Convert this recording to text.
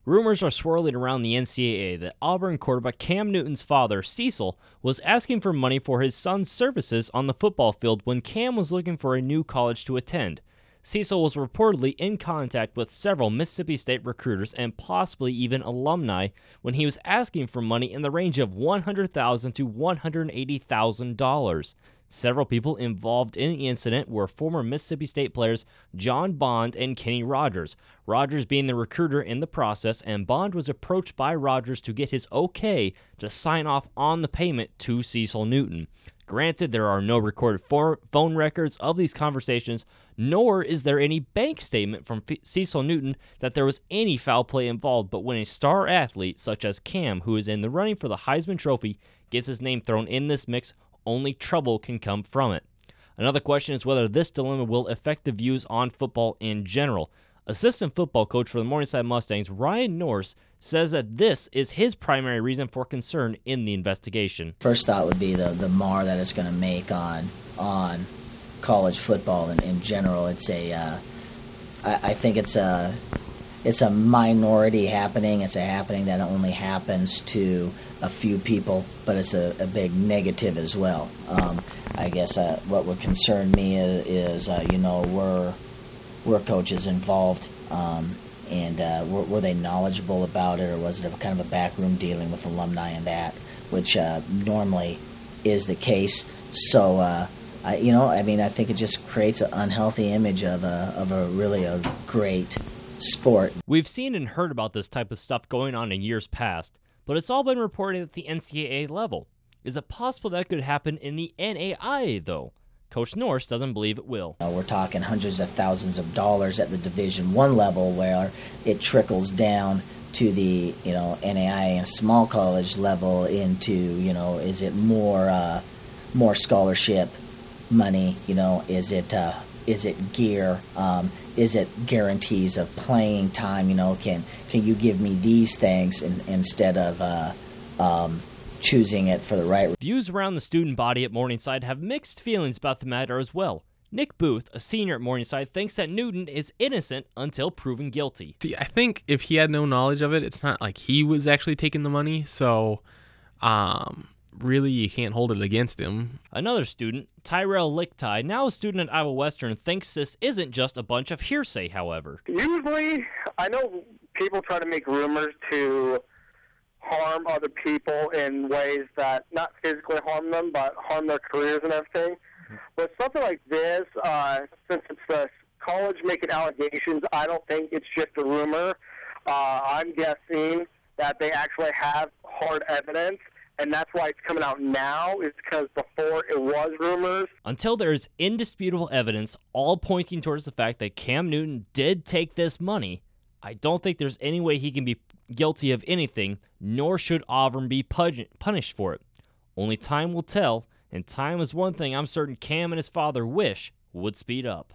Rumors are swirling around the NCAA that Auburn quarterback Cam Newton's father, Cecil, was asking for money for his son's services on the football field when Cam was looking for a new college to attend. Cecil was reportedly in contact with several Mississippi State recruiters and possibly even alumni when he was asking for money in the range of $100,000 to $180,000. Several people involved in the incident were former Mississippi State players John Bond and Kenny Rogers, Rogers being the recruiter in the process, and Bond was approached by Rogers to get his okay to sign off on the payment to Cecil Newton. Granted, there are no recorded phone records of these conversations, nor is there any bank statement from Cecil Newton that there was any foul play involved, but when a star athlete such as Cam, who is in the running for the Heisman Trophy, gets his name thrown in this mix, only trouble can come from it. Another question is whether this dilemma will affect the views on football in general. Assistant football coach for the Morningside Mustangs, Ryan Norris, says that this is his primary reason for concern in the investigation. First thought would be the mar that it's going to make on college football in general. I think it's a minority happening. It's a happening that only happens to a few people, but it's a big negative as well. I guess what would concern me is were coaches involved, and were they knowledgeable about it, or was it kind of a backroom dealing with alumni and that, which normally is the case. So, I think it just creates an unhealthy image of a really great sport. We've seen and heard about this type of stuff going on in years past, but it's all been reported at the NCAA level. Is it possible that could happen in the NAIA, though? Coach Norris doesn't believe it will. We're talking hundreds of thousands of dollars at the Division I level, where it trickles down to the NAIA and small college level into is it more scholarship money? Is it gear? Is it guarantees of playing time? Can you give me these things instead of choosing it for the right? Views around the student body at Morningside have mixed feelings about the matter as well. Nick Booth, a senior at Morningside, thinks that Newton is innocent until proven guilty. See, I think if he had no knowledge of it, it's not like he was actually taking the money, so really you can't hold it against him. Another student, Tyrell Lichtai, now a student at Iowa Western, thinks this isn't just a bunch of hearsay, however. Usually, I know people try to make rumors to harm other people in ways that not physically harm them, but harm their careers and everything. But something like this, since it's the college making allegations, I don't think it's just a rumor. I'm guessing that they actually have hard evidence, and that's why it's coming out now, is because before it was rumors. Until there is indisputable evidence, all pointing towards the fact that Cam Newton did take this money, I don't think there's any way he can be guilty of anything, nor should Auburn be punished for it. Only time will tell, and time is one thing I'm certain Cam and his father wish would speed up.